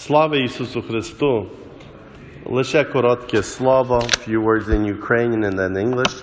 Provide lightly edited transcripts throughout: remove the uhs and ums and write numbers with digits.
Слава Ісусу Христу! Лише коротке слово, few words in Ukrainian and then English.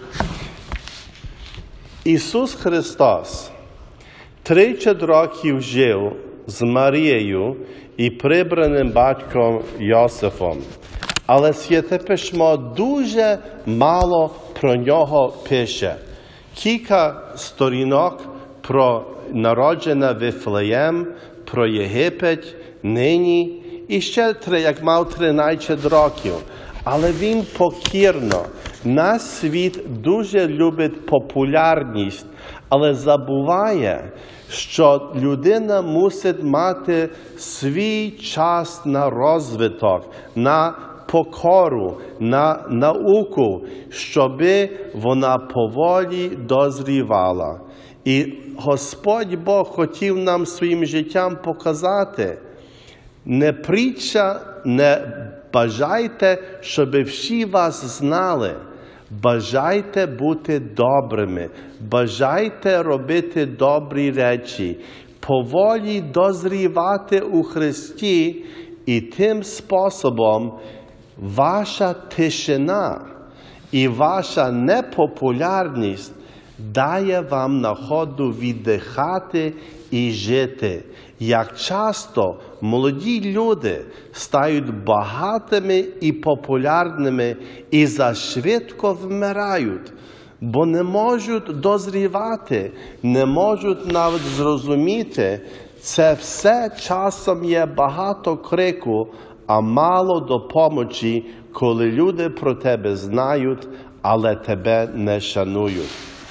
Ісус Христос 30 років жив з Марією і прибраним батьком Йосифом. Але Святе Письмо дуже мало про нього пише. Кілька сторінок про народження Вифлеєм, про Єгипет, нині, і ще як мав 13 років. Але він покірно. Наш світ дуже любить популярність, але забуває, що людина мусить мати свій час на розвиток, на покору, на науку, щоб вона поволі дозрівала. І Господь Бог хотів нам своїм життям показати: не притча, не бажайте, щоб всі вас знали. Бажайте бути добрими, бажайте робити добрі речі, поволі дозрівати у Христі, і тим способом ваша тишина і ваша непопулярність дає вам нагоду віддихати і жити. Як часто молоді люди стають багатими і популярними і зашвидко вмирають, бо не можуть дозрівати, не можуть навіть зрозуміти. Це все часом є багато крику, а мало допомоги, коли люди про тебе знають, але тебе не шанують.